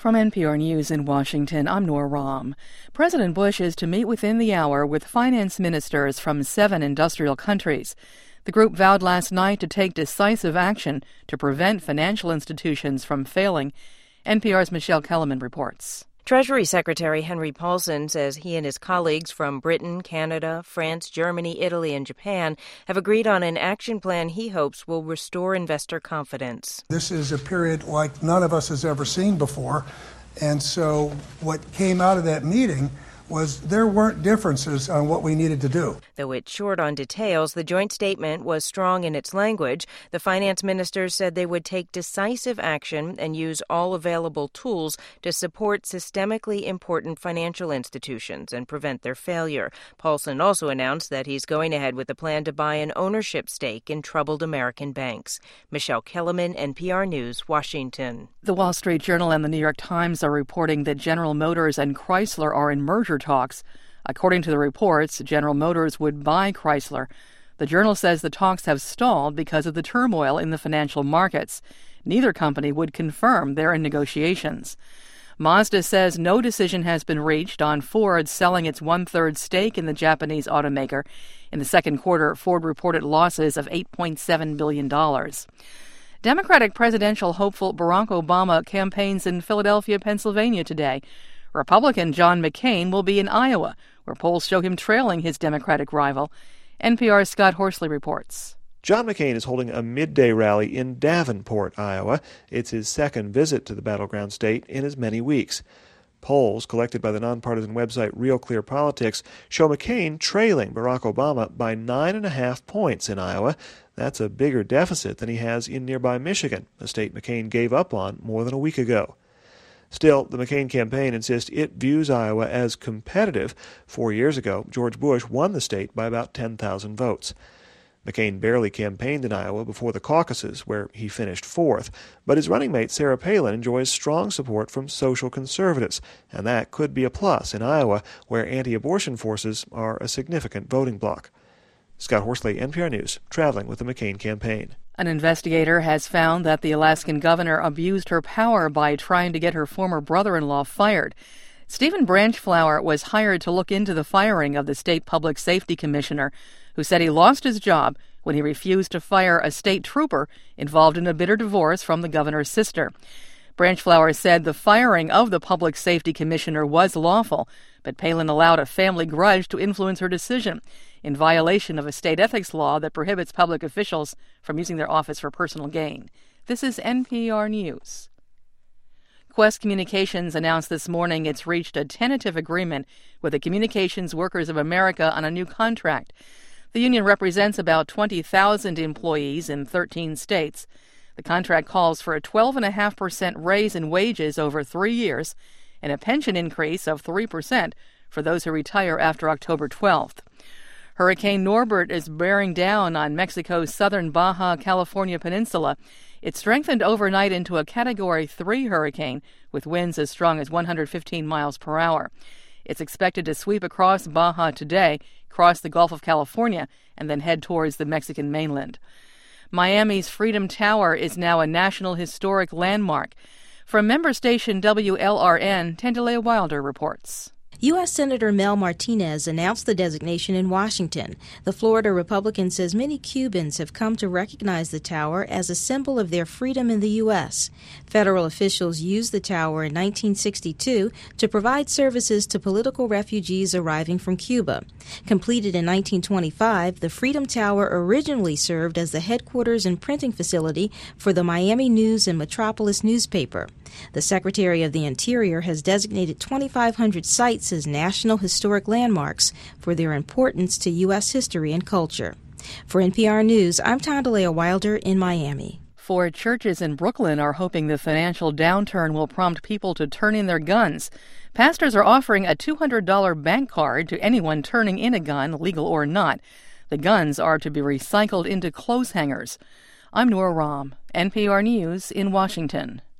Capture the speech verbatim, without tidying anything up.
From N P R News in Washington, I'm Nora Rahm. President Bush is to meet within the hour with finance ministers from seven industrial countries. The group vowed last night to take decisive action to prevent financial institutions from failing. N P R's Michelle Kellerman reports. Treasury Secretary Henry Paulson says he and his colleagues from Britain, Canada, France, Germany, Italy, and Japan have agreed on an action plan he hopes will restore investor confidence. This is a period like none of us has ever seen before, and so what came out of that meeting was there weren't differences on what we needed to do. Though it's short on details, the joint statement was strong in its language. The finance ministers said they would take decisive action and use all available tools to support systemically important financial institutions and prevent their failure. Paulson also announced that he's going ahead with a plan to buy an ownership stake in troubled American banks. Michelle Kellerman, N P R News, Washington. The Wall Street Journal and the New York Times are reporting that General Motors and Chrysler are in merger talks. According to the reports, General Motors would buy Chrysler. The Journal says the talks have stalled because of the turmoil in the financial markets. Neither company would confirm they're in negotiations. Mazda says no decision has been reached on Ford selling its one-third stake in the Japanese automaker. In the second quarter, Ford reported losses of eight point seven billion dollars. Democratic presidential hopeful Barack Obama campaigns in Philadelphia, Pennsylvania today. Republican John McCain will be in Iowa, where polls show him trailing his Democratic rival. N P R's Scott Horsley reports. John McCain is holding a midday rally in Davenport, Iowa. It's his second visit to the battleground state in as many weeks. Polls collected by the nonpartisan website Real Clear Politics show McCain trailing Barack Obama by nine and a half points in Iowa. That's a bigger deficit than he has in nearby Michigan, a state McCain gave up on more than a week ago. Still, the McCain campaign insists it views Iowa as competitive. Four years ago, George Bush won the state by about ten thousand votes. McCain barely campaigned in Iowa before the caucuses, where he finished fourth, but his running mate Sarah Palin enjoys strong support from social conservatives, and that could be a plus in Iowa, where anti-abortion forces are a significant voting bloc. Scott Horsley, N P R News, traveling with the McCain campaign. An investigator has found that the Alaskan governor abused her power by trying to get her former brother-in-law fired. Stephen Branchflower was hired to look into the firing of the state public safety commissioner, who said he lost his job when he refused to fire a state trooper involved in a bitter divorce from the governor's sister. Branchflower said the firing of the public safety commissioner was lawful, but Palin allowed a family grudge to influence her decision, in violation of a state ethics law that prohibits public officials from using their office for personal gain. This is N P R News. Qwest Communications announced this morning it's reached a tentative agreement with the Communications Workers of America on a new contract. The union represents about twenty thousand employees in thirteen states. The contract calls for a twelve point five percent raise in wages over three years and a pension increase of three percent for those who retire after October twelfth. Hurricane Norbert is bearing down on Mexico's southern Baja California peninsula. It strengthened overnight into a Category three hurricane with winds as strong as one hundred fifteen miles per hour. It's expected to sweep across Baja today, cross the Gulf of California, and then head towards the Mexican mainland. Miami's Freedom Tower is now a National Historic Landmark. From member station W L R N, Tendalea Wilder reports. U S. Senator Mel Martinez announced the designation in Washington. The Florida Republican says many Cubans have come to recognize the tower as a symbol of their freedom in the U S. Federal officials used the tower in nineteen sixty-two to provide services to political refugees arriving from Cuba. Completed in nineteen twenty-five, the Freedom Tower originally served as the headquarters and printing facility for the Miami News and Metropolis newspaper. The Secretary of the Interior has designated twenty-five hundred sites as National Historic Landmarks for their importance to U S history and culture. For N P R News, I'm Tendalea Wilder in Miami. Four churches in Brooklyn are hoping the financial downturn will prompt people to turn in their guns. Pastors are offering a two hundred dollars bank card to anyone turning in a gun, legal or not. The guns are to be recycled into clothes hangers. I'm Nora Rahm, N P R News in Washington.